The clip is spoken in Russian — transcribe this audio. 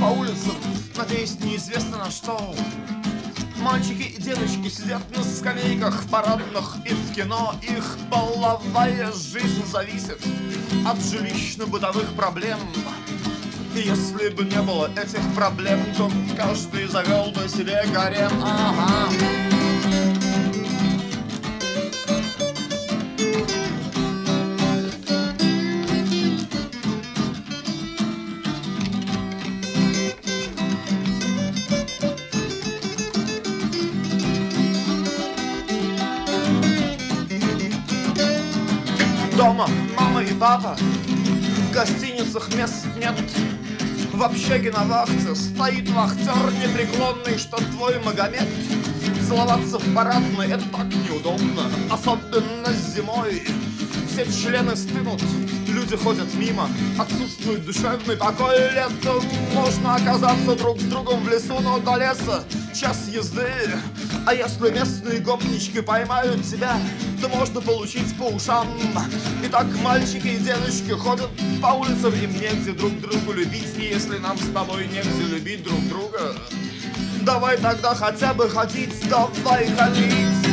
по улицам, надеясь неизвестно на что. Мальчики и девочки сидят на скамейках в парадных и в кино. Их половая жизнь зависит от жилищно-бытовых проблем. И если бы не было этих проблем, то каждый завел бы себе гарем. Ага. Дома мама и папа, в гостиницах мест нет. В общаге на вахте стоит вахтер непреклонный, что твой Магомед. Целоваться в парадной — это так неудобно, особенно зимой. Все члены стынут, люди ходят мимо, отсутствует душевный покой. Летом можно оказаться друг с другом в лесу, но до леса час езды. А если местные гопнички поймают тебя, то можно получить по ушам. Итак, мальчики и девочки ходят по улицам, им негде друг другу любить. И если нам с тобой негде любить друг друга, давай тогда хотя бы ходить, давай ходить.